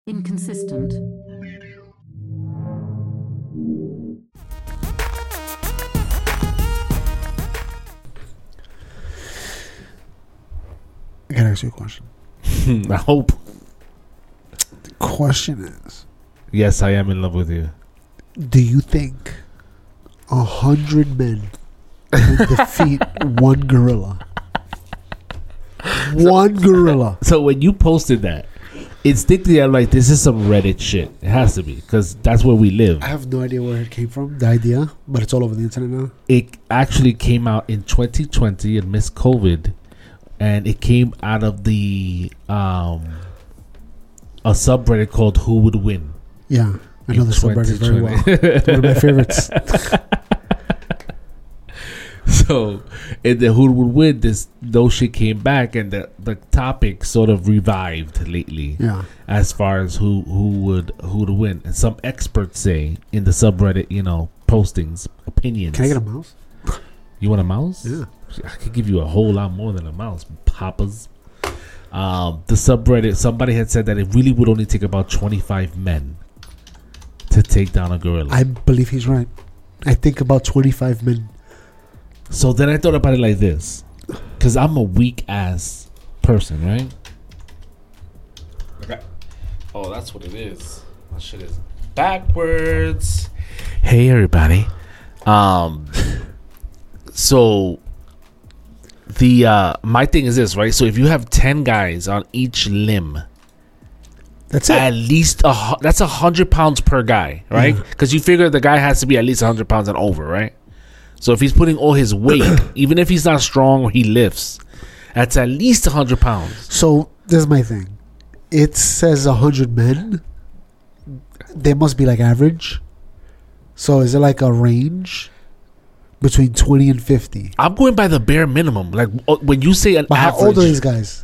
Inconsistent. I gotta ask you a question. I hope. The question is, Yes, I am in love with you. do you think 100 men can defeat one gorilla? One gorilla. So when you posted that, instinctively I'm like, this is some Reddit shit. It has to be, because that's where we live. I have no idea where it came from, the idea, but it's all over the internet now. It actually came out in 2020 amidst COVID, and it came out of the a subreddit called Who Would Win. Yeah, I know the subreddit very well. It's one of my favorites. So, in the Who Would Win, those shit came back, and the topic sort of revived lately. Yeah. As far as who would win, and some experts say in the subreddit, postings, opinions. Can I get a mouse? You want a mouse? Yeah. I could give you a whole lot more than a mouse, papas. The subreddit, somebody had said that it really would only take about 25 men to take down a gorilla. I believe he's right. I think about 25 men. So then I thought about it like this, because I'm a weak ass person, right? Okay. Oh, that's what it is. My shit is backwards. Hey everybody. So the my thing is this, right? So if you have 10 guys on each limb, That's it. at least that's 100 pounds per guy, right? Because you figure the guy has to be at least 100 pounds and over, right? So if he's putting all his weight, even if he's not strong or he lifts, that's at least 100 pounds. So this is my thing. It says 100 men. They must be like average. So is it like a range between 20 and 50? I'm going by the bare minimum. Like when you say an But average. how old are these guys?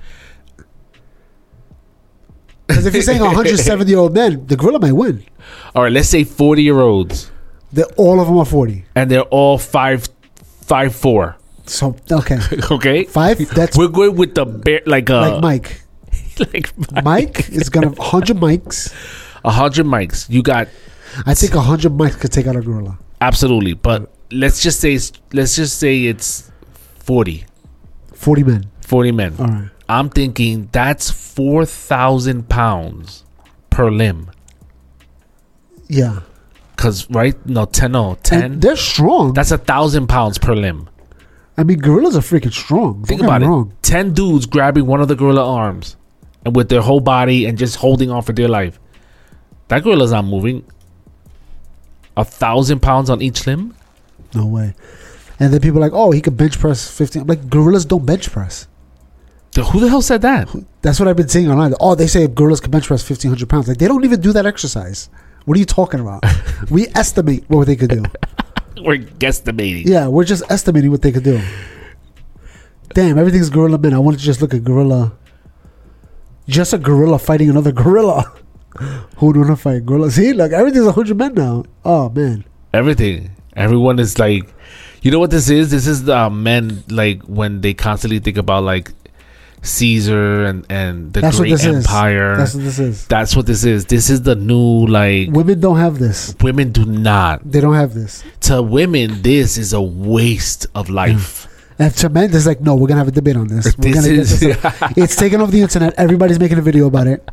Because if you're saying 170-year-old men, the gorilla might win. All right, let's say 40-year-olds. All of them are 40. And they're all 5'4". So okay, Okay? 5. That's We're going with the bare, like Mike. like Mike is gonna 100 mics. 100 mics. You got I think 100 mics could take out a gorilla. absolutely, but let's just say it's 40 men. 40 men. All right. I'm thinking that's 4,000 pounds per limb. Yeah. Cause right, no 10. And they're strong. That's 1,000 pounds per limb. I mean, gorillas are freaking strong. Think Don't get about me it. wrong. 10 dudes grabbing one of the gorilla arms and with their whole body and just holding on for dear life. That gorilla's not moving. 1,000 pounds on each limb? No way. And then people are like, oh, he could bench press 15. I'm like, gorillas don't bench press. Who the hell said that? That's what I've been seeing online. Oh, they say gorillas can bench press 1,500 pounds. Like, they don't even do that exercise. What are you talking about? We estimate what they could do. We're guesstimating. Yeah, we're just estimating what they could do. Damn, everything's gorilla men. I want to just look at gorilla. Just a gorilla fighting another gorilla. Who would want to fight gorilla? See, look, everything's 100 men now. Oh, man. Everything. Everyone is like, you know what this is? This is the men, like, when they constantly think about, like, Caesar and the That's what great this empire. is. That's what this is. That's what this is. This is the new, like, Women don't have this. women do not. They don't have this. To women, this is a waste of life. And to men, it's like, no, we're going to have a debate on this. We're This gonna get is- this up. It's taken off the internet. Everybody's making a video about it.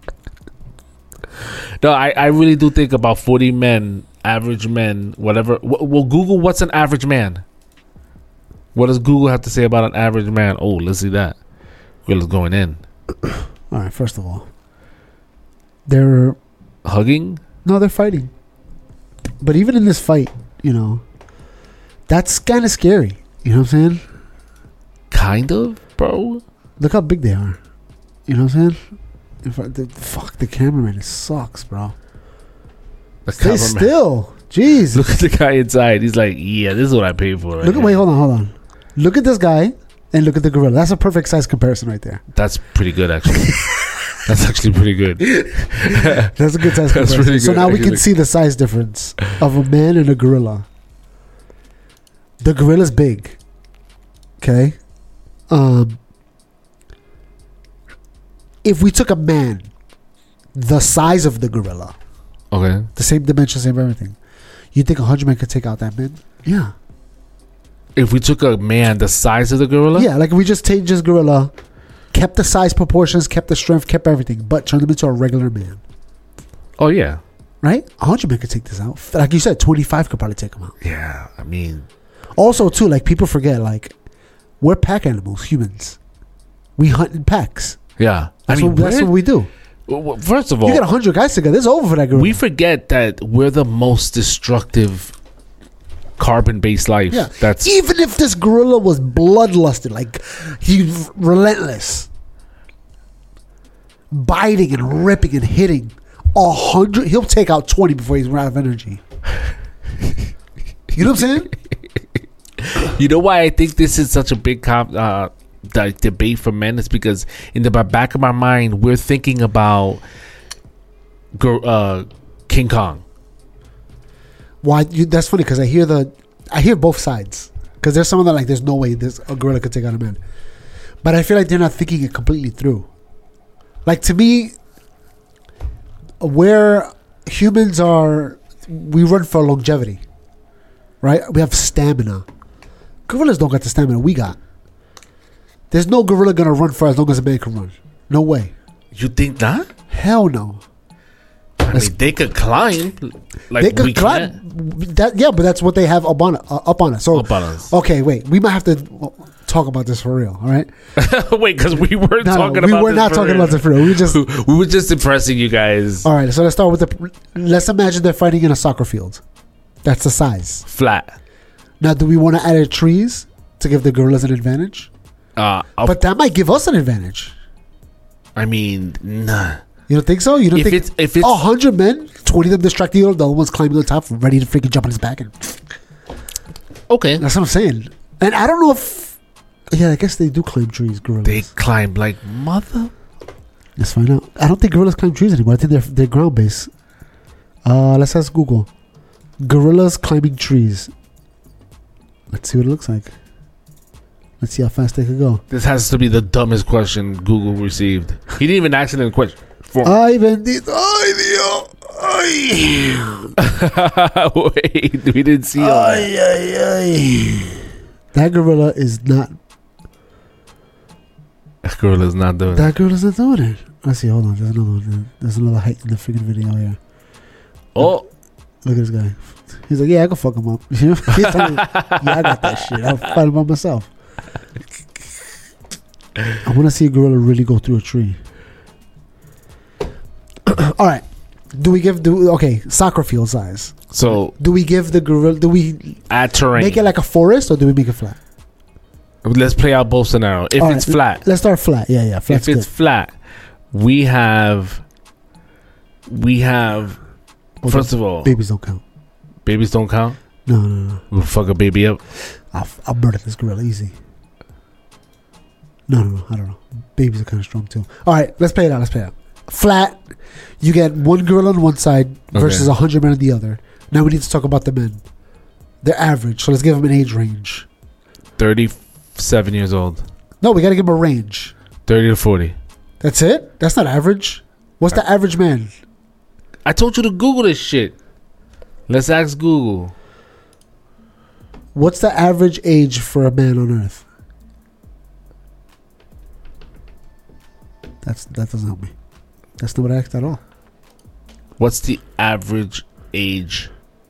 No, I really do think about 40 men, average men, whatever. Well, Google, what's an average man? What does Google have to say about an average man? Oh, let's see that. Gorilla's going in. All right, first of all, they're Hugging? fighting. But even in this fight, that's kind of scary. You know what I'm saying? Kind of, bro. Look how big they are. You know what I'm saying? The cameraman, it sucks, bro. The Stay cameraman. still. Jeez. Look at the guy inside. He's like, yeah, this is what I paid for. Right Wait, hold on. Look at this guy and look at the gorilla. That's a perfect size comparison right there. That's pretty good, actually. That's actually pretty good. That's a good size That's comparison. pretty So good, now we can actually. see the size difference of a man and a gorilla. The gorilla's big. Okay? If we took a man the size of the gorilla, Okay. the same dimensions, same everything. You think 100 men could take out that man? Yeah. If we took a man the size of the gorilla? Yeah, like if we just take this gorilla, kept the size proportions, kept the strength, kept everything, but turned him into a regular man. Oh, yeah. Right? 100 men could take this out. Like you said, 25 could probably take him out. Yeah. I mean, Also, too, like people forget, like we're pack animals, humans. We hunt in packs. yeah. That's what we do. First of all, You get 100 guys together, it's over for that gorilla. we forget that we're the most destructive carbon-based life. Yeah. That's Even if this gorilla was bloodlusted, like he's relentless, biting and ripping and hitting 100, he'll take out 20 before he's run out of energy. You know what I'm saying? You know why I think this is such a big debate for men? Is because in the back of my mind, we're thinking about King Kong. Why? That's funny because I hear both sides. Because there's some of them like there's no way a gorilla could take out a man, but I feel like they're not thinking it completely through. Like to me, where humans are, we run for longevity, right? We have stamina. Gorillas don't got the stamina we got. There's no gorilla gonna run for as long as a man can run. No way. You think not? Hell no. I mean, they could climb. Like They could we climb. can't. That, yeah, but that's what they have up on us. So Up on us. okay, wait. We might have to talk about this for real. All right. Wait, because we weren't No, talking we about. were not talking about this for real. We just. We were just impressing you guys. All right. So let's start with let's imagine they're fighting in a soccer field. That's the size. Flat. Now, do we want to add trees to give the gorillas an advantage? But that might give us an advantage. I mean, nah. You don't think so? You don't If think it's 100 men, 20 of them distract the other one's climbing on top, ready to freaking jump on his back. And okay, that's what I'm saying. And I don't know if. Yeah, I guess they do climb trees, gorillas. they climb like mother. Let's find out. I don't think gorillas climb trees anymore. I think they're ground based. Let's ask Google. Gorillas climbing trees. Let's see what it looks like. Let's see how fast they could go. This has to be the dumbest question Google received. He didn't even ask it in the question. Ay, bendito. Ay, Dios. Ay. Wait, we didn't see all that. Ay, ay, ay. That gorilla is not. That girl is not doing it. That gorilla's not doing it. Let's see. Hold on. There's another one. There's another height in the freaking video here. Oh, Look at this guy. He's like, yeah, I can fuck him up. He's telling me, yeah, I got that shit. I'll fight him by myself. I want to see a gorilla really go through a tree. All right. Okay, soccer field size. so Do we give the gorilla, do we add terrain. make it like a forest or do we make it flat? Let's play out both scenarios. If All it's right, flat, Let's start flat. Yeah, flat's if it's good. flat, we have. Hold First on. of all, Babies don't count. babies don't count. No. We'll fuck a baby up. I'll murder this gorilla easy. No, I don't know. Babies are kind of strong too. All right, let's play it out. Flat, you get one gorilla on one side versus 100 men on the other. Now we need to talk about the men. They're average, so let's give them an age range. 37 years old. No, we got to give them a range. 30 to 40. That's it? That's not average. What's the average man? I told you to Google this shit. Let's ask Google. What's the average age for a man on Earth? That doesn't help me. That's not what I asked at all. What's the average age?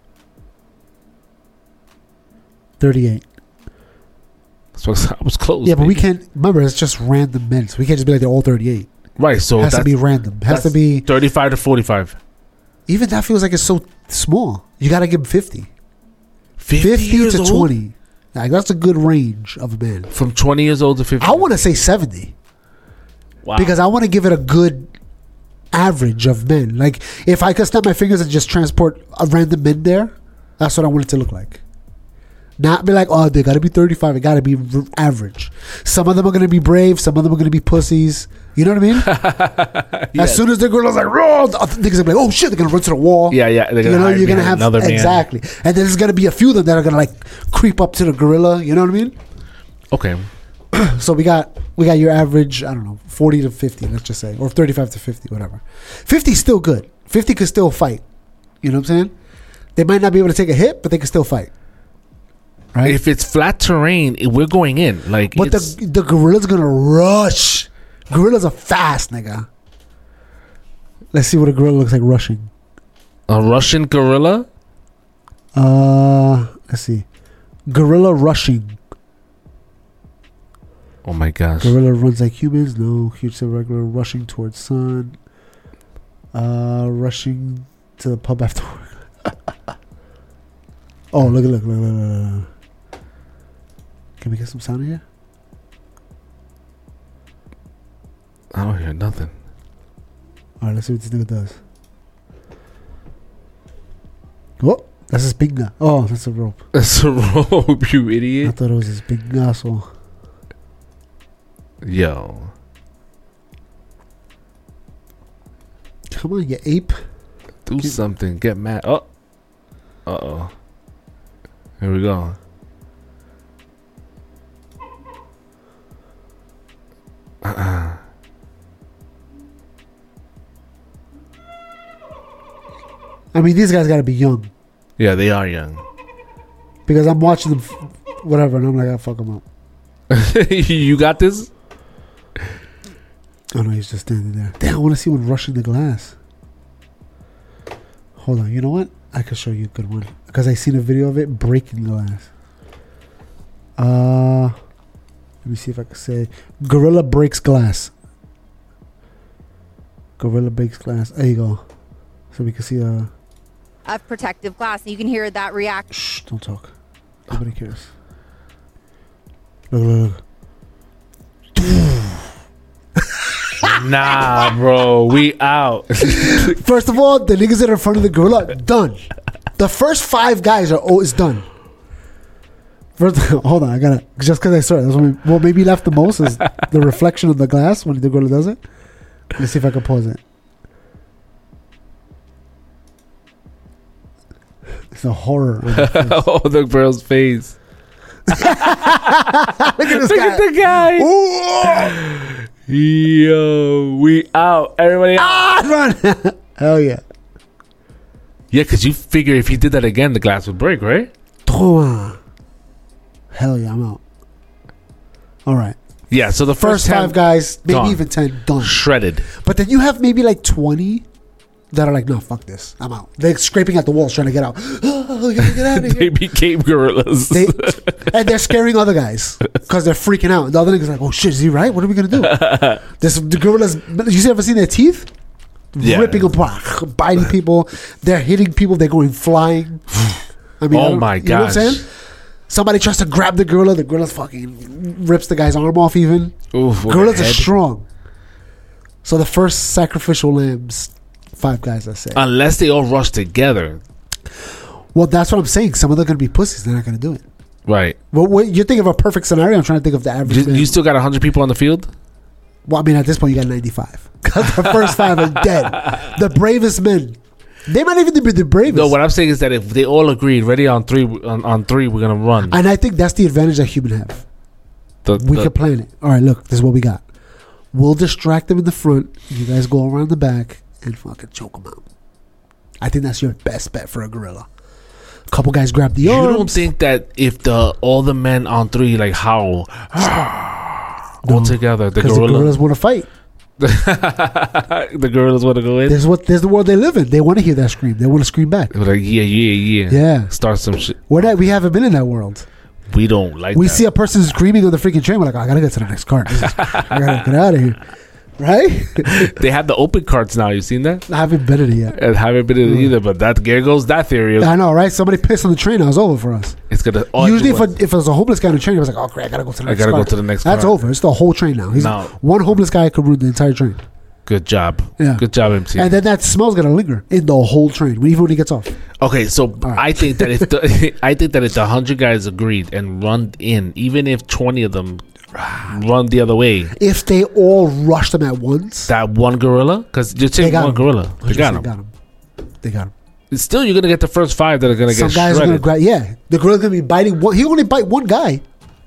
38. So I was close. Yeah, but we baby. can't. Remember, it's just random men. So we can't just be like they're all 38. Right, so It has to be random. It has to be. 35 to 45. Even that feels like it's so small. You got to give him 50. 50 years to old? 20. Like, that's a good range of a man. From 20 years old to 50. I want to say 70 Wow. because I want to give it a good average of men. Like, if I could snap my fingers and just transport a random men there, that's what I want it to look like. Not be like, oh, they got to be 35. It got to be average. Some of them are going to be brave. Some of them are going to be pussies. You know what I mean? Yeah. As soon as the girl's like, "Roar," the other niggas are like, oh shit, they're going to run to the wall. Yeah. They're You gonna know, hide you're going to behind have another man. exactly. And then there's going to be a few of them that are going to like creep up to the gorilla. You know what I mean? Okay. So we got We got your average, I don't know, 40 to 50, let's just say. Or 35 to 50, whatever. 50 is still good. 50 could still fight. You know what I'm saying? They might not be able to take a hit, but they can still fight. Right? If it's flat terrain, we're going in. Like, but the gorilla's going to rush. Gorillas are fast, nigga. Let's see what a gorilla looks like rushing. A Russian gorilla? Let's see. Gorilla rushing. Oh my gosh. Gorilla runs like humans. No. Huge regular rushing towards sun. Rushing to the pub after work. Oh, look. Can we get some sound in here? I don't hear nothing. All right, let's see what this nigga does. Oh, that's his pinga. Oh, that's a rope. That's a rope, you idiot. I thought it was his pingazo. Yo. Come on, you ape. Do something. Get mad. Oh. Uh-oh. Here we go. I mean, these guys got to be young. Yeah, they are young. Because I'm watching them, whatever, and I'm like, I'll fuck them up. You got this? Oh, no, he's just standing there. Damn, I want to see one rushing the glass. Hold on, you know what? I could show you a good one. Because I seen a video of it breaking glass. Let me see if I can say. Gorilla breaks glass. Gorilla breaks glass. There you go. So we can see of protective glass, and you can hear that react. Shh, don't talk. Nobody cares. Look. Nah, bro. We out. First of all, the niggas that are in front of the gorilla, done. The first 5 guys are always done. First, hold on, I gotta, just because I saw it. That's what made me laugh the most is the reflection of the glass when the gorilla does it. Let's see if I can pause it. It's a horror. Oh, the girl's face. Look at this Look guy. at the guy. Yo, we out. Everybody out. Run. Hell yeah. Yeah, because you figure if he did that again, the glass would break, right? Toma. Hell yeah, I'm out. All right. Yeah, so the First 10 5 guys, maybe gone. even 10, done. Shredded. But then you have maybe like 20 that are like, no, fuck this. I'm out. They're scraping at the walls trying to get out. Oh, we gotta get out of They here. became gorillas. And they're scaring other guys because they're freaking out. And the other niggas like, oh shit, is he right? What are we gonna do? The gorillas, you ever seen their teeth? Yeah. Ripping apart, biting people. They're hitting people. They're going flying. I mean, Oh my you know what I'm gosh. saying? Somebody tries to grab the gorilla. The gorilla fucking rips the guy's arm off. Even Oof, with gorillas the are head. strong. So the first sacrificial lambs, 5 guys. I say. Unless they all rush together. Well, that's what I'm saying. Some of them are gonna be pussies. They're not gonna do it. Right. Well, you think of a perfect scenario. I'm trying to think of the average. man. You still got 100 people on the field? Well, I mean, at this point, you got 95. Because the first 5 are dead. The bravest men. They might even be the bravest. No, what I'm saying is that if they all agreed, ready on 3, on 3, we're going to run. And I think that's the advantage that humans have. We The- can plan it. All right, look, this is what we got. We'll distract them in the front. You guys go around the back and fucking choke them out. I think that's your best bet for a gorilla. A couple guys grab the You arms. don't think that if all the men on 3 like howl all No, together, the because the gorilla, gorillas want to fight. the gorillas want to go in? There's the world they live in. They want to hear that scream. They want to scream back. They're like, yeah. Yeah. Start some shit. We haven't been in that world. We don't like We that. see a person screaming on the freaking train. We're like, I gotta get to the next car. I gotta get out of here. Right? They have the open carts now. You seen that? I haven't been in it yet. And haven't been in it either, but there goes that theory. I know, right? Somebody pissed on the train. Now it's over for us. It's gonna Usually, if there's a homeless guy on the train, I was like, "Oh, great, I gotta go to the next car." go to the next That's car. over. It's the whole train now. No. One homeless guy could ruin the entire train. Good job. Yeah. Good job, MC. And then that smell's gonna linger in the whole train, even when he gets off. Okay, so right. I think that if the 100 guys agreed and run in, even if 20 of them run the other way, If they all rush them at once, that one gorilla, because you're they saying got one him. gorilla, they got him. Got him. They got him. Still, you're gonna get the first 5 that are gonna Some get guys are gonna shredded. grab. Yeah, the gorilla's gonna be biting one. He only bite one guy.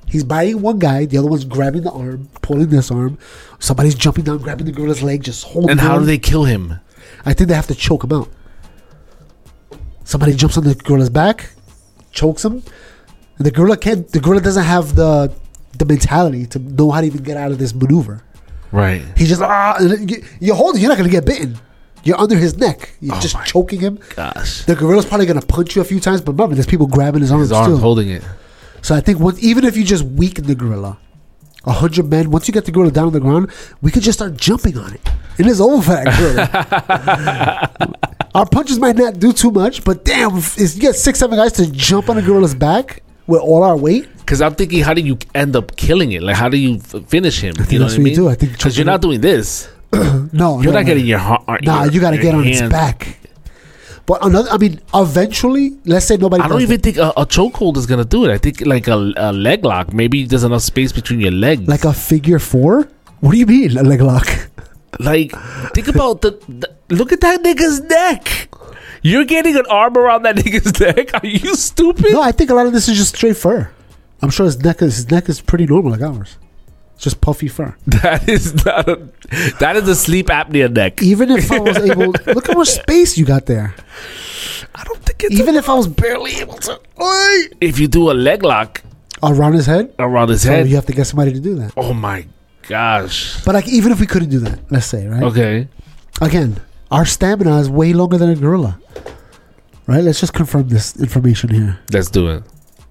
He's biting one guy, the other one's grabbing the arm, pulling this arm. Somebody's jumping down, grabbing the gorilla's leg, just holding And how on. do they kill him? I think they have to choke him out. Somebody jumps on the gorilla's back, chokes him. And the gorilla doesn't have the mentality to know how to even get out of this maneuver. Right. He's just, and then you hold it, you're not going to get bitten. You're under his neck. You're just choking him. Gosh. The gorilla's probably going to punch you a few times, but remember, there's people grabbing his arms His arm's still. holding it. So I think even if you just weaken the gorilla, 100 men, once you get the gorilla down on the ground, we could just start jumping on it. It is over for that gorilla. Our punches might not do too much, but damn, if you get 6-7 guys to jump on a gorilla's back with all our weight. Because I'm thinking, how do you end up killing it? Like, how do you finish him? You know that's what I what you mean? do. I think because you're not doing this. No, You're not getting your heart. Nah, you got to get on its back. But eventually, let's say nobody. I don't does even it. think a chokehold is gonna do it. I think like a leg lock. Maybe there's enough space between your legs. Like a figure four. What do you mean, a leg lock? Like, think about the look at that nigga's neck. You're getting an arm around that nigga's neck. Are you stupid? No, I think a lot of this is just straight fur. I'm sure his neck is pretty normal like ours. It's just puffy fur. That is a sleep apnea neck. Even if I was able, look how much space you got there. I don't think it's Even if I was barely able to, if you do a leg lock around his head, around his so head. you have to get somebody to do that. Oh my gosh. But like, even if we couldn't do that, let's say, right? Okay. Again, our stamina is way longer than a gorilla. Right? Let's just confirm this information here. Let's do it.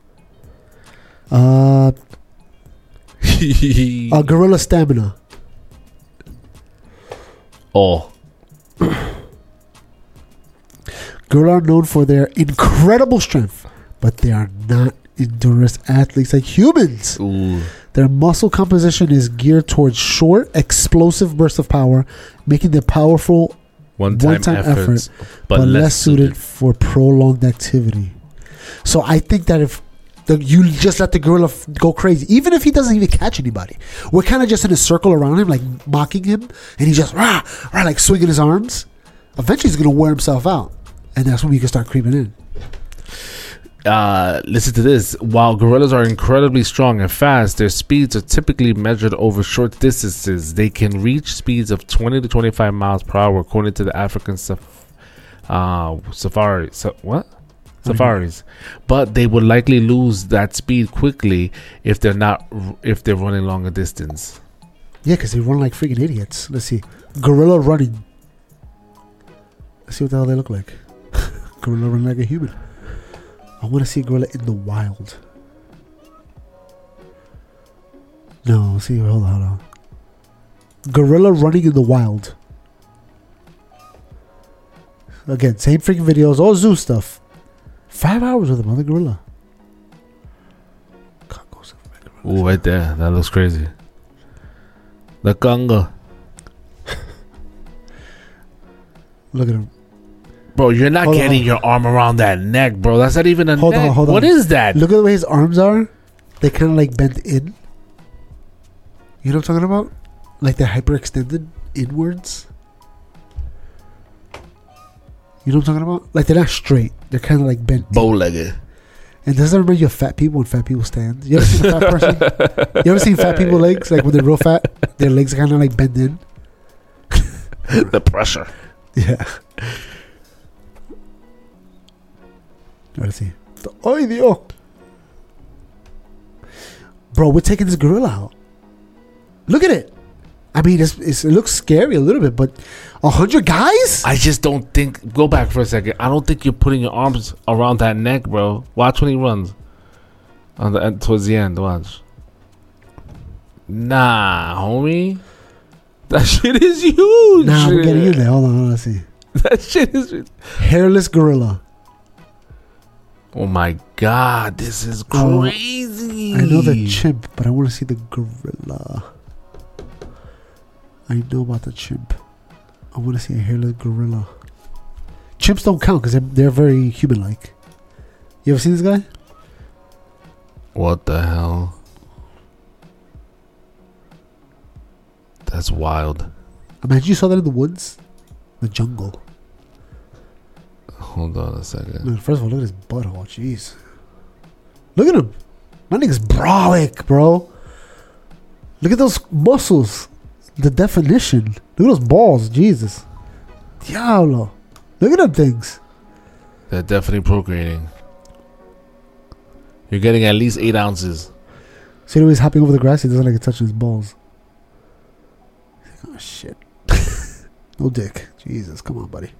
A gorilla stamina. Oh. Gorilla are known for their incredible strength, but they are not endurance athletes like humans. Ooh. Their muscle composition is geared towards short, explosive bursts of power, making them powerful One-time efforts, but less suited for prolonged activity. So I think that if you just let the gorilla go crazy, even if he doesn't even catch anybody, we're kind of just in a circle around him, like mocking him, and he's just like swinging his arms. Eventually, he's going to wear himself out, and that's when we can start creeping in. Listen to this. While gorillas are incredibly strong and fast, their speeds are typically measured over short distances. They can reach speeds of 20 to 25 miles per hour, according to the African safaris. Safaris, but they would likely lose that speed quickly if they're running longer distance. Yeah, because they run like freaking idiots. Let's see, gorilla running. Let's see what the hell they look like. Gorilla running like a human. I want to see a gorilla in the wild. No, see, hold on. Gorilla running in the wild. Again, same freaking videos, all zoo stuff. 5 hours with another gorilla. Ooh, right there. That looks crazy. The Congo. Look at him. Bro, you're not getting your arm around that neck, bro. That's not even a neck. Hold on. What is that? Look at the way his arms are. They kind of like bent in. You know what I'm talking about? Like they're hyperextended inwards. You know what I'm talking about? Like they're not straight. They're kind of like bent. Bow-legged. And does that remind you of fat people when fat people stand? You ever seen a fat person? You ever seen fat people legs? Like when they're real fat, their legs kind of like bend in. The pressure. Yeah. Let's see. Ay, Dios. Bro, we're taking this gorilla out. Look at it. I mean, it looks scary a little bit, but 100 guys? I just don't think. Go back for a second. I don't think you're putting your arms around that neck, bro. Watch when he runs. On the end, towards the end, watch. Nah, homie. That shit is huge. Nah, we're getting in there. Hold on, let's see. That shit is Hairless gorilla. Oh my god, this is crazy. I know the chimp, but I want to see the gorilla. I know about the chimp. I want to see a hairless gorilla. Chimps don't count because they're very human-like. You ever seen this guy? What the hell? That's wild. Imagine you saw that in the woods. The jungle. Hold on a second. Man, first of all, look at his butthole. Jeez. Look at him. My nigga's brolic, bro. Look at those muscles. The definition. Look at those balls. Jesus. Diablo. Look at them things. They're definitely procreating. You're getting at least 8 ounces. See the way he's hopping over the grass? He doesn't like it touching his balls. Oh, shit. No dick. Jesus. Come on, buddy.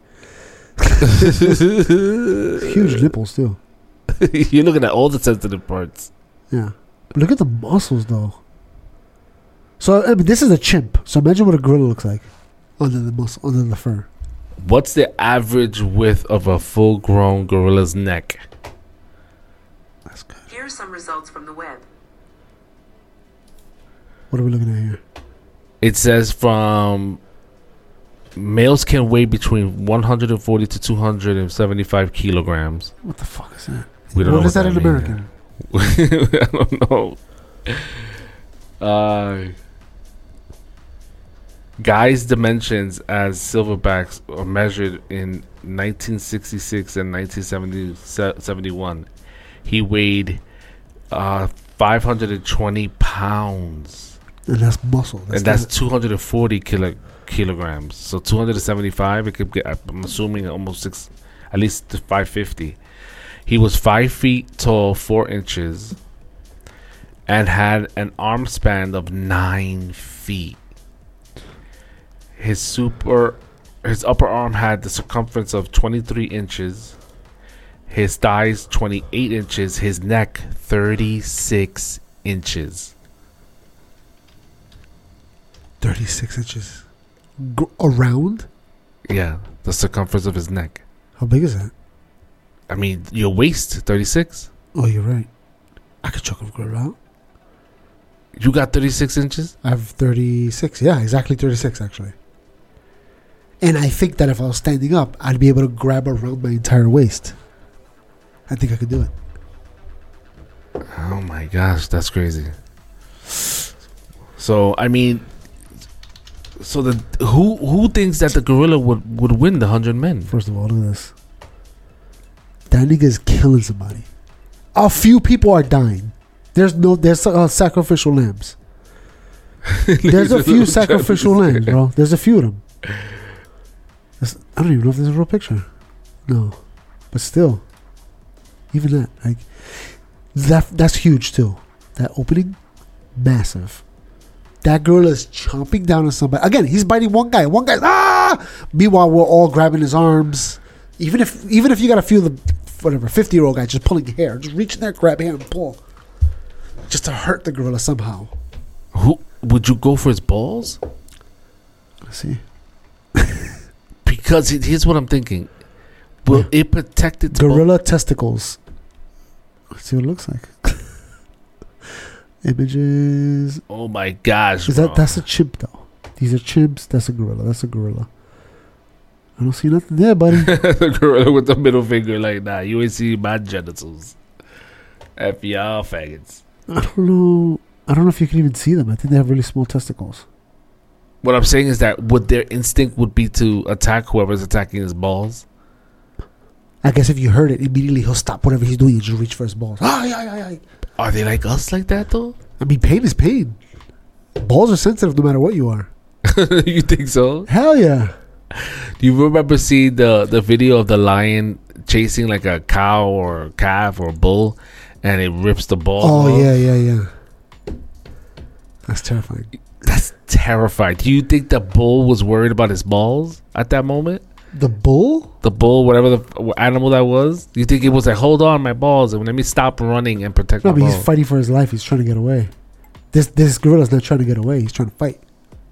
Huge nipples, too. You're looking at all the sensitive parts. Yeah. But look at the muscles, though. So, I mean, this is a chimp. So imagine what a gorilla looks like under the muscle, under the fur. What's the average width of a full-grown gorilla's neck? That's good. Here are some results from the web. What are we looking at here? It says from males can weigh between 140 to 275 kilograms. What the fuck is that? We don't know What is that in means. American? I don't know. Guy's dimensions as silverbacks are measured in 1966 and 1971. He weighed 520 pounds. And that's muscle. That's 240 kilograms. So 275, it could get, I'm assuming, almost at least 550. He was 5 feet tall, 4 inches, and had an arm span of 9 feet. His upper arm had the circumference of 23 inches. His thighs 28 inches. His neck 36 inches. 36 inches. Around? Yeah, the circumference of his neck. How big is that? I mean, your waist 36. Oh, you're right. I could choke a gorilla out. You got 36 inches? I have 36. Yeah, exactly 36, actually. And I think that if I was standing up, I'd be able to grab around my entire waist. I think I could do it. Oh my gosh, that's crazy. So I mean, so who thinks that the gorilla would win the 100 men? First of all, look at this. That nigga is killing somebody. A few people are dying. There's sacrificial lambs. There's a few sacrificial lambs, bro. There's a few of them. I don't even know if there's a real picture. No, but still, even that, like that's huge too. That opening, massive. That girl is chomping down on somebody. Again, he's biting one guy. One guy's Meanwhile, we're all grabbing his arms. Even if you gotta feel the 50-year-old guy just pulling hair, just reach in there, grab hair, and pull, just to hurt the gorilla somehow. Who would you go for his balls? Let's see. Because here's what I'm thinking. Will it protect its gorilla testicles? Let's see what it looks like. Images. Oh my gosh! That's a chimp though? These are chimps. That's a gorilla. That's a gorilla. I don't see nothing there, buddy. The gorilla with the middle finger like, nah, you ain't see my genitals. F y'all faggots. I don't know if you can even see them. I think they have really small testicles. What I'm saying is that would their instinct would be to attack whoever's attacking his balls? I guess if you heard it, immediately he'll stop whatever he's doing and just reach for his balls. Are they like us like that though? I mean, pain is pain. Balls are sensitive no matter what you are. You think so? Hell yeah. Do you remember seeing the video of the lion chasing like a cow or a calf or a bull and it rips the balls off? Oh, yeah. That's terrifying. That's terrifying. Do you think the bull was worried about his balls at that moment? The bull? The bull, whatever the animal that was. Do you think it was like, hold on, my balls, and let me stop running and protect my balls? No, but he's fighting for his life. He's trying to get away. This gorilla's not trying to get away. He's trying to fight.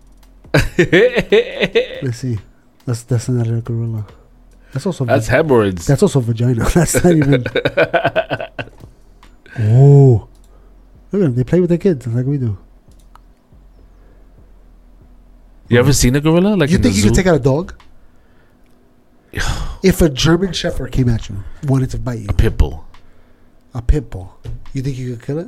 Let's see. That's another gorilla. That's hemorrhoids. That's also vagina. That's not even. Oh, look at them. They play with their kids like we do. You ever seen a gorilla? Like, you think you could take out a dog? If a German Shepherd came at you, wanted to bite you, a pit bull, you think you could kill it?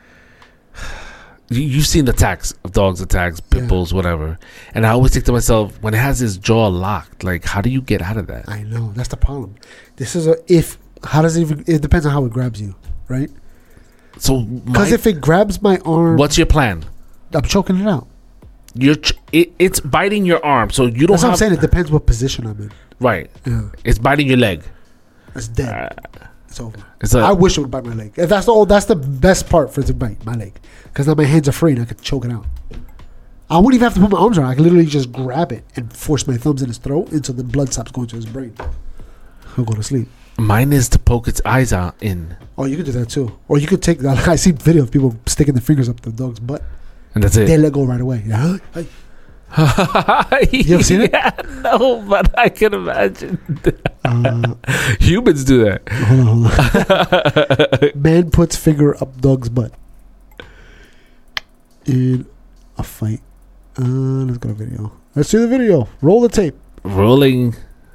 You've seen attacks of dogs, pit bulls, whatever. And I always think to myself, when it has its jaw locked, like, how do you get out of that? I know, that's the problem. This is how does it even? It depends on how it grabs you, right? So Because if it grabs my arm, what's your plan? I'm choking it out. It's biting your arm, so you don't That's what I'm have saying. It depends what position I'm in. right. Yeah, It's biting your leg. it's dead. It's over. It's a, I wish it would bite my leg. If that's the best part for it to bite my leg, because now my hands are free and I could choke it out. I wouldn't even have to put my arms around. I could literally just grab it and force my thumbs in his throat until the blood stops going to his brain. He'll go to sleep. mine is to poke its eyes out in, Oh, you could do that too. Or you could take. I see video of people sticking their fingers up the dog's butt. and that's They it. let go right away. Yeah. Hey. You ever seen it? Yeah, no, but I can imagine. Humans do that. Hold on. Man puts finger up dog's butt in a fight. Let's go to video. Let's see the video. Roll the tape. Rolling.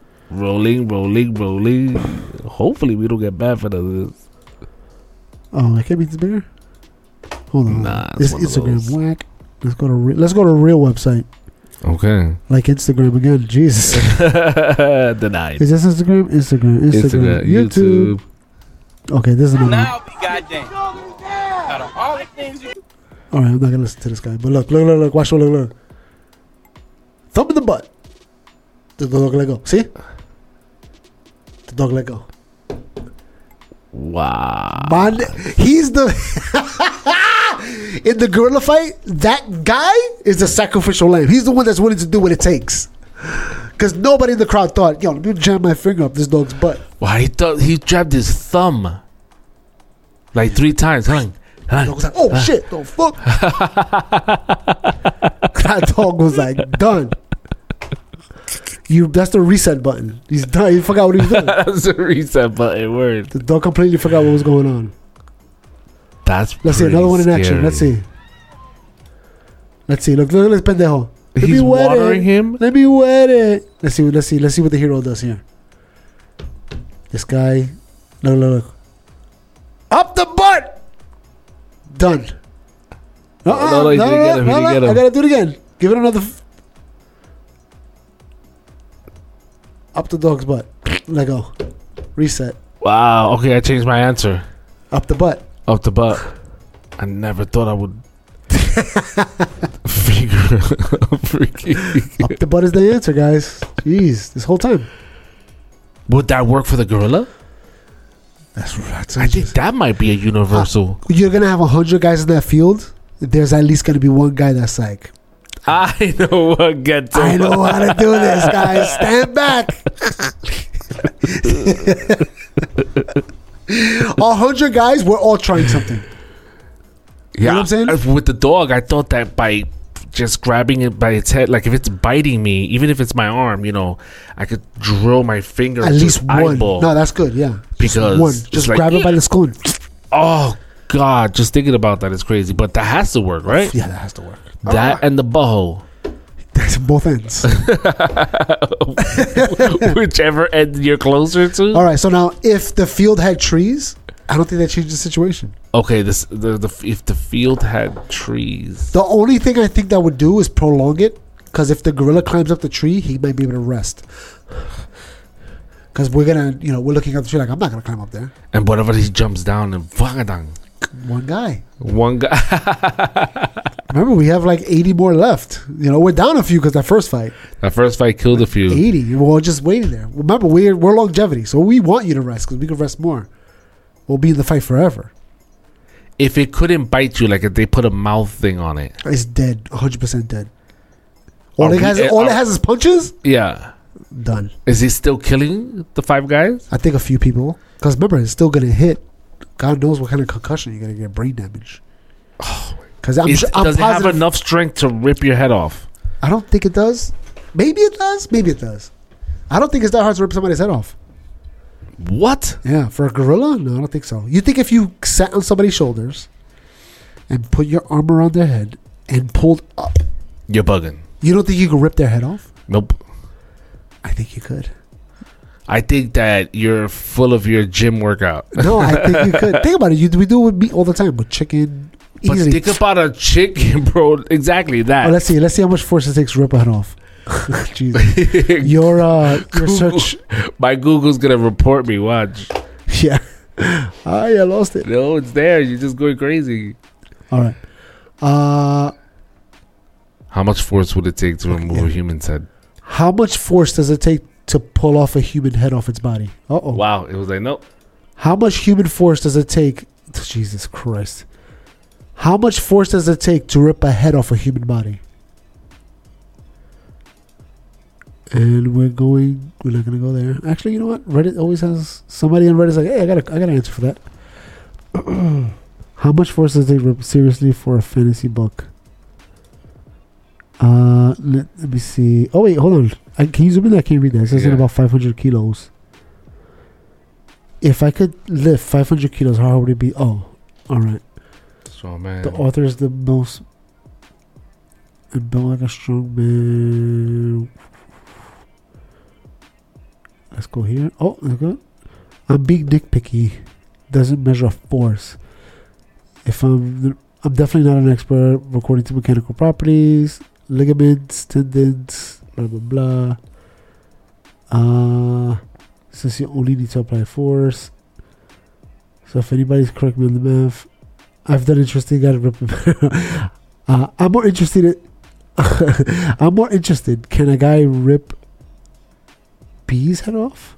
Hopefully we don't get bad for this. Oh, I can't make this bigger. Hold on. Nah, it's This one of Instagram those. whack. Let's go to real website Okay. like Instagram again. Jesus. Denied. Is this Instagram? Instagram. YouTube. Okay, this is another one. Now be goddamn. Out of all the things you All right, I'm not gonna listen to this guy. But look. Watch. Look. Thumb in the butt. The dog let go. See? The dog let go. Wow. Man, he's the in the gorilla fight. That guy is the sacrificial lamb. He's the one that's willing to do what it takes. Because nobody in the crowd thought, "Yo, let me jam my finger up this dog's butt." Wow, he thought he grabbed his thumb like 3 times. The dog was like, "Oh shit, the fuck!" That dog was like, "Done." That's the reset button. He's done. He forgot what he was doing. That's a reset button. Word. The dog completely forgot what was going on. That's Let's see another one in action. Let's see. Look, this pendejo. Let He's me wet watering it. him. Let me wet it. Let's see what the hero does here. This guy. Look. Up the butt. Done. No, he didn't get him. He didn't get him. I gotta do it again. Give it another. Up the dog's butt. Let go. Reset. Wow. Okay, I changed my answer. Up the butt. Up the butt. I never thought I would figure freaking. Up the butt is the answer, guys. Jeez, this whole time. Would that work for the gorilla? That's I think that might be a universal. You're gonna have 100 guys in that field. There's at least gonna be one guy that's like, I know what gets him. I know how to do this, guys. Stand back. 100 guys, we're all trying something. Yeah, know what I'm saying? With the dog, I thought that by just grabbing it by its head, like if it's biting me, even if it's my arm, I could drill my finger At into least its one. eyeball. No, that's good. Yeah, just Because one. it's Just like, grab it by the skull. Oh God, just thinking about that is crazy. But that has to work, right? Yeah, that has to work. That and the butthole, That's both ends. whichever end you're closer to. All right. So now, if the field had trees, I don't think that changed the situation. Okay, if the field had trees, The only thing I think that would do is prolong it. Because if the gorilla climbs up the tree, he might be able to rest. Because we're looking at the tree like, I'm not gonna climb up there. and whatever he jumps down and One guy. one guy. Remember, we have like 80 more left. We're down a few because that first fight. That first fight killed a few. 80. We're just waiting there. Remember, we're longevity, so we want you to rest because we can rest more. We'll be in the fight forever. If it couldn't bite you, like if they put a mouth thing on it, It's dead. 100% dead. All Are it we- has are- is punches. yeah. Done. Is he still killing the 5 guys? I think a few people. Because remember, it's still going to hit. God knows what kind of concussion you're going to get. Brain damage. Because I'm Does it have positive. enough strength to rip your head off? I don't think it does. Maybe it does. Maybe it does. I don't think it's that hard to rip somebody's head off. What? Yeah, for a gorilla? No, I don't think so. You think if you sat on somebody's shoulders and put your arm around their head and pulled up, You're bugging. you don't think you could rip their head off? Nope. I think you could. I think that you're full of your gym workout. No, I think you could. Think about it. We do it with meat all the time, with chicken. But Easily. think about a chicken, bro. Exactly that. Let's see how much force it takes to rip a head off. Jesus. Your Google- search. My Google's gonna report me. Watch. Yeah. I lost it. No, it's there. You're just going crazy. All right. How much force would it take to remove a human's head? How much force does it take to pull off a human head off its body? Uh-oh. Wow. It was like, nope. How much human force does it take? Jesus Christ. How much force does it take to rip a head off a human body? And we're not going to go there. Actually, you know what? Reddit always has somebody on Reddit's like, hey, I got an answer for that. How much force does it take rip seriously for a fantasy book? Let me see. Oh, wait, hold on. Can you zoom in? I can't read that. It says in about 500 kilos. If I could lift 500 kilos, how would it be? Oh, all right. Strong man. The author is the most. And built like a strong man. Let's go here. Oh, that's good. I'm being nitpicky. Doesn't measure force. If I'm definitely not an expert according to mechanical properties, ligaments, tendons, blah blah blah. Since you only need to apply force. So if anybody's correct me on the math, I've done interesting. Got to rip it. I'm more interested. I'm more interested. Can a guy rip B's head off?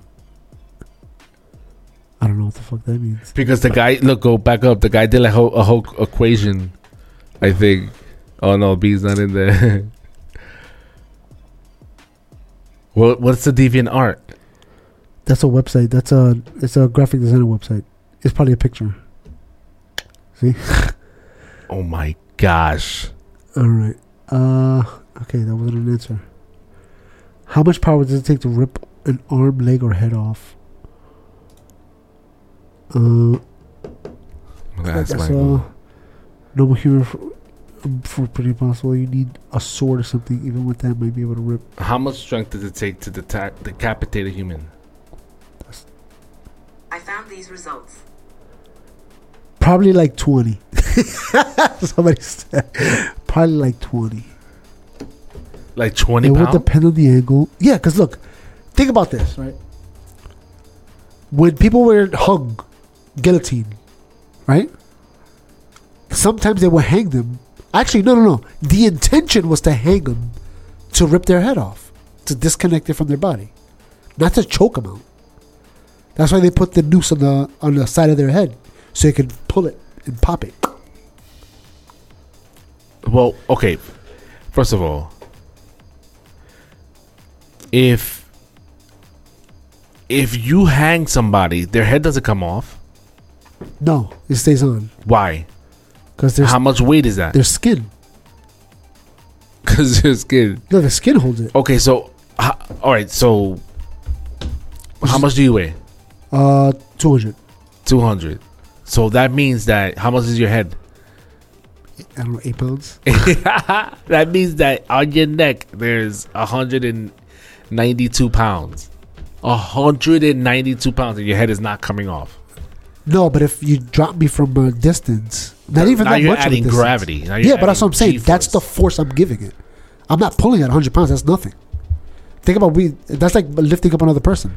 I don't know what the fuck that means. Because the guy, look, go back up. The guy did like a whole equation, I think. Oh no, B's not in there. What's the Deviant Art? That's a website. It's a graphic designer website. It's probably a picture. See? Oh my gosh. All right. Okay, that wasn't an answer. How much power does it take to rip an arm, leg, or head off? That's my normal human for pretty impossible. You need a sword or something. Even with that, might be able to rip. How much strength does it take to decapitate a human? I found these results. Probably like 20. Somebody said probably like 20. Like 20 It pounds? would depend on the angle. Yeah, because look, think about this, right? When people were hung, guillotine, right? Sometimes they would hang them. Actually, no. The intention was to hang them to rip their head off, to disconnect it from their body, not to choke them out. That's why they put the noose on the side of their head, so you can pull it and pop it. Well, okay. First of all, if you hang somebody, their head doesn't come off. No, it stays on. Why? Because How much weight is that? their skin. Because their skin. No, the skin holds it. Okay, so all right. So how much do you weigh? 200. 200. So that means that how much is your head? I don't know, 8 pounds. That means that on your neck there's 192 pounds. 192 pounds, and your head is not coming off. No, but if you drop me from a distance, not even now that you're much of a adding distance. gravity. Now Yeah, you're but that's what I'm saying. adding That's the G-force. force I'm giving it. I'm not pulling at 100 pounds. That's nothing. Think about that's like lifting up another person.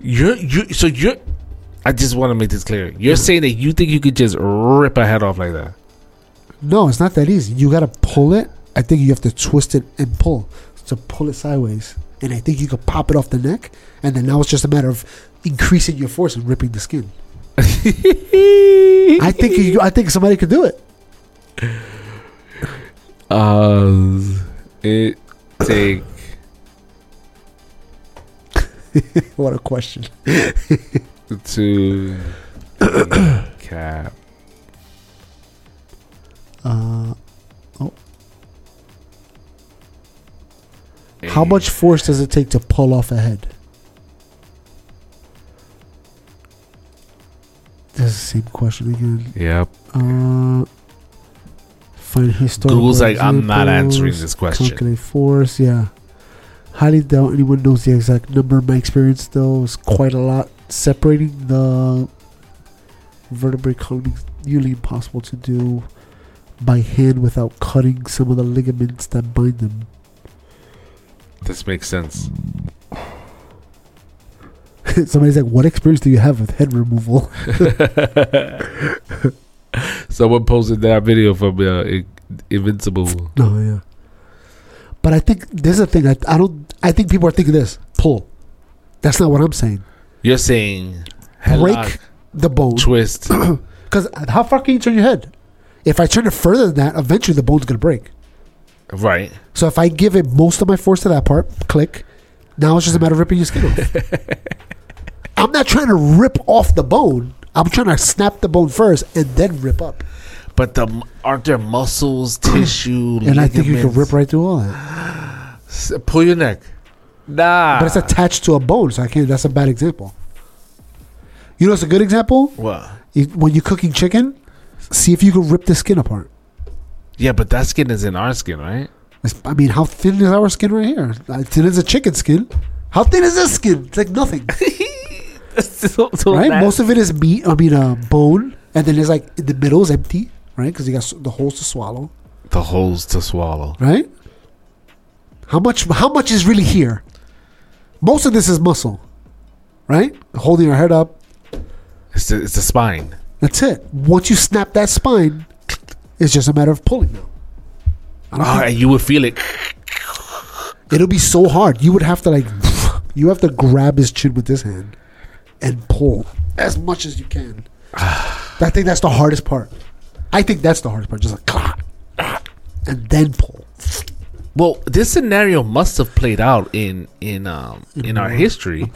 I just want to make this clear. You're saying that you think you could just rip a head off like that? No, it's not that easy. You got to pull it. I think you have to twist it and pull to pull it sideways. And I think you could pop it off the neck. And then now it's just a matter of increasing your force and ripping the skin. I think somebody could do it. It take What a question. to cap. How much force does it take to pull off a head? That's the same question again. Yep. Find historical Google's like, I'm not answering examples, this question. Calculate force, yeah. Highly doubt anyone knows the exact number. My experience, though, is quite a lot. Separating the vertebrae column is nearly impossible to do by hand without cutting some of the ligaments that bind them. This makes sense. Somebody's like, what experience do you have with head removal? Someone posted that video from Invincible. No, yeah. But I think this is the thing. I think people are thinking this. Pull. That's not what I'm saying. You're saying break the bone. Twist. Because how far can you turn your head? If I turn it further than that, eventually the bone's going to break. Right. So if I give it most of my force to that part, click, now it's just a matter of ripping your skin off. I'm not trying to rip off the bone. I'm trying to snap the bone first and then rip up. But aren't there muscles, tissue, and I think you can rip right through all that. Pull your neck. Nah. But it's attached to a bone, so I can't. That's a bad example. You know what's a good example? What? When you're cooking chicken, see if you can rip the skin apart. Yeah, but that skin is in our skin, right? I mean, how thin is our skin right here? As thin as a chicken skin. How thin is this skin? It's like nothing. so right? Most of it is meat. I mean, bone, and then there's like in the middle is empty, right? Because you got the holes to swallow. The holes to swallow, right? How much is really here? Most of this is muscle, right? Holding your head up. It's the spine. That's it. Once you snap that spine, it's just a matter of pulling now. And you would feel it. It'll be so hard. You would have to you have to grab his chin with this hand and pull as much as you can. I think that's the hardest part. Just like and then pull. Well, this scenario must have played out in our history.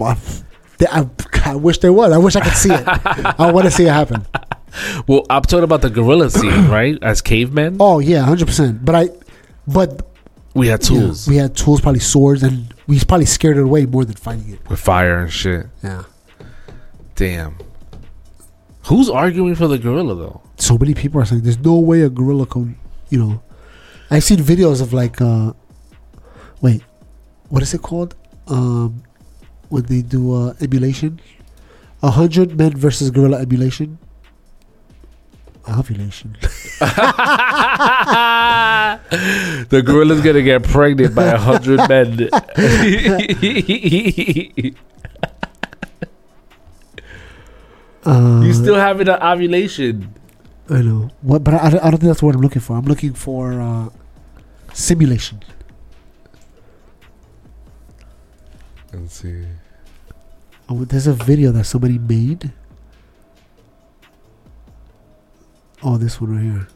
I wish there was. I wish I could see it. I want to see it happen. Well, I'm talking about the gorilla scene, right? As cavemen. Oh yeah, 100%. But we had tools. Yeah, we had tools, probably swords, and we probably scared it away more than fighting it with fire and shit. Yeah. Damn. Who's arguing for the gorilla though? So many people are saying there's no way a gorilla can. I've seen videos of wait, what is it called? When they do emulation, 100 men versus gorilla emulation. Ovulation. The gorilla's gonna get pregnant by 100 men. You still having an ovulation? I know. What? But I don't think that's what I'm looking for. I'm looking for simulation. Let's see. Oh, there's a video that somebody made. Oh, this one right here.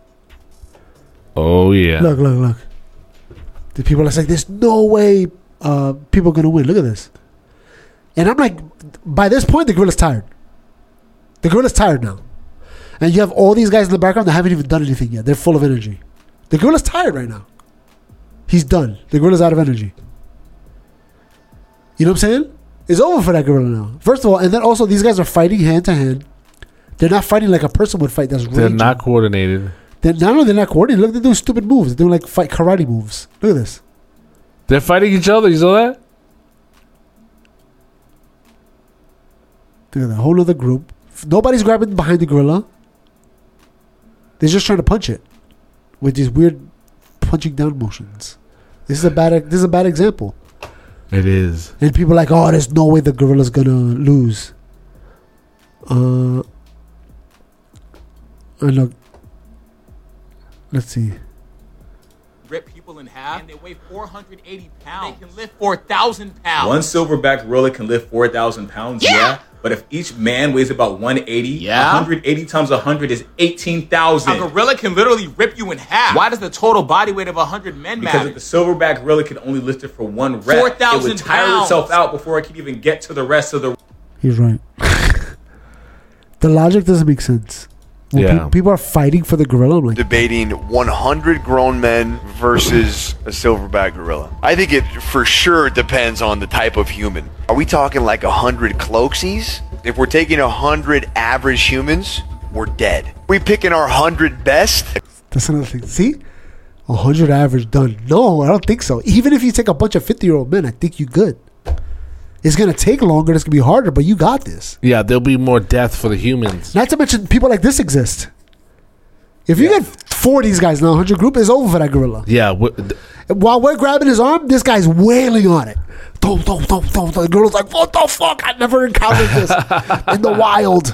Oh yeah. Look. The people are saying there's no way people are gonna win. Look at this. And I'm like, by this point, the gorilla's tired. The gorilla's tired now. And you have all these guys in the background that haven't even done anything yet. They're full of energy. The gorilla's tired right now. He's done. The gorilla's out of energy. You know what I'm saying? It's over for that gorilla now. First of all, and then also these guys are fighting hand to hand. They're not fighting like a person would fight. They're not coordinated. They're not coordinated. Look, they're doing stupid moves. They're doing fight karate moves. Look at this. They're fighting each other. You saw that? Look at that whole other group. Nobody's grabbing behind the gorilla. They're just trying to punch it with these weird punching down motions. This is a bad example. It is. And people are like, oh, there's no way the gorilla's gonna lose. And look, let's see. Rip people in half, and they weigh 480 pounds. They can lift 4,000 pounds. One silverback gorilla can lift 4,000 pounds. Yeah. But if each man weighs about 180, 180 times 100 is 18,000. A gorilla can literally rip you in half. Why does the total body weight of 100 men matter? Because if the silverback gorilla can only lift it for one rep, 4,000 it would tire itself out before it could even get to the rest of the... He's right. The logic doesn't make sense. When people are fighting for the gorilla, I'm like, debating 100 grown men versus a silverback gorilla. I think it for sure depends on the type of human. Are we talking like 100 cloaksies? If we're taking 100 average humans, we're dead. We picking our 100 best? That's another thing. See? 100 average done. No, I don't think so. Even if you take a bunch of 50-year-old men, I think you're good. It's going to take longer. It's going to be harder, but you got this. Yeah, there'll be more death for the humans. Not to mention people like this exist. If you get 4 of these guys now, 100 group is over for that gorilla. Yeah. While we're grabbing his arm, this guy's wailing on it. Don't. The girl's like, what the fuck? I never encountered this in the wild.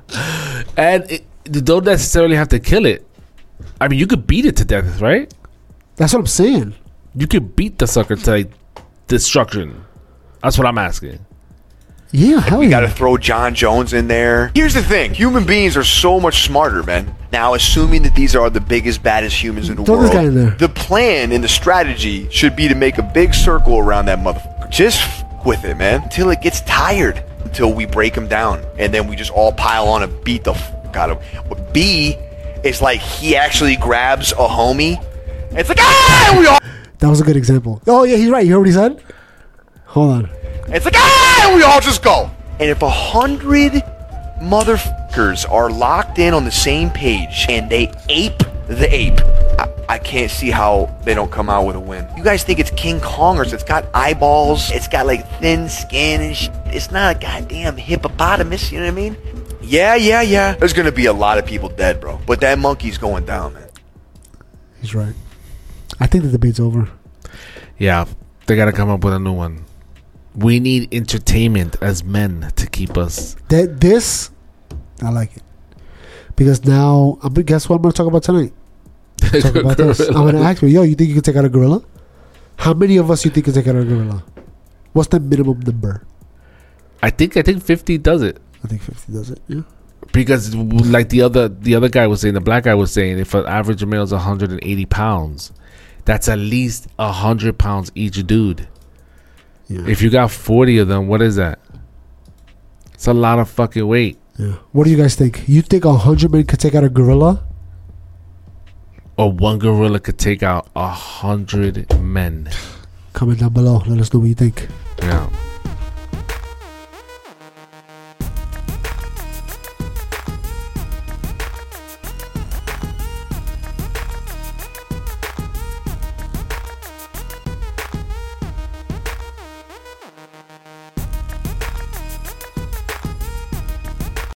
And you don't necessarily have to kill it. I mean, you could beat it to death, right? That's what I'm saying. You could beat the sucker to like destruction. That's what I'm asking. Yeah, hell We yeah. got to throw John Jones in there. Here's the thing. Human beings are so much smarter, man. Now, assuming that these are the biggest, baddest humans in the Throw this world, guy in there. the plan and the strategy should be to make a big circle around that motherfucker. Just with it, man, until it gets tired, until we break him down, and then we just all pile on and beat the fuck out of him. But B is like he actually grabs a homie, and it's like, ah! We all... That was a good example. Oh, yeah, he's right. You heard what he said? Hold on. It's like, ah! We all just go. And if 100 motherfuckers are locked in on the same page and they ape the ape, I can't see how they don't come out with a win. You guys think it's King Kong, or it's got eyeballs, it's got like thin skin and shit. It's not a goddamn hippopotamus, you know what I mean? Yeah. There's gonna be a lot of people dead, bro. But that monkey's going down, man. He's right. I think the debate's over. Yeah, they got to come up with a new one. We need entertainment as men to keep us. This, I like it. Because now, guess what I'm going to talk about tonight? Talk about this. I'm going to ask you, you think you can take out a gorilla? How many of us you think can take out a gorilla? What's the minimum number? I think 50 does it. I think 50 does it, yeah. Because like the other guy was saying, the black guy was saying, if an average male is 180 pounds, that's at least 100 pounds each dude. Yeah. If you got 40 of them, what is that? It's a lot of fucking weight. Yeah. What do you guys think? You think 100 men could take out a gorilla? Or one gorilla could take out 100 men. Comment down below. Let us know what you think. Yeah.